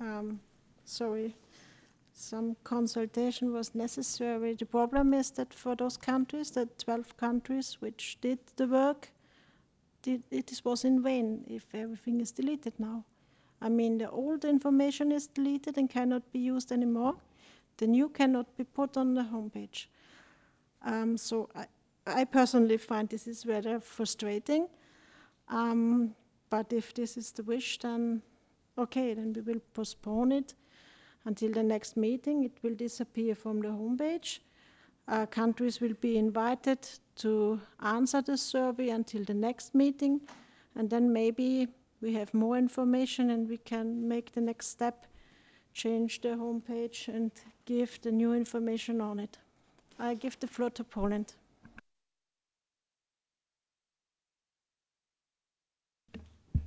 Sorry, some consultation was necessary. The problem is that for those countries, the 12 countries which did the work, it was in vain if everything is deleted now. I mean, the old information is deleted and cannot be used anymore. The new cannot be put on the homepage. So I personally find this is very frustrating. But if this is the wish, then okay, then we will postpone it until the next meeting. It will disappear from the homepage. Countries will be invited to answer the survey until the next meeting, and then maybe we have more information and we can make the next step, change the homepage and give the new information on it. I give the floor to Poland.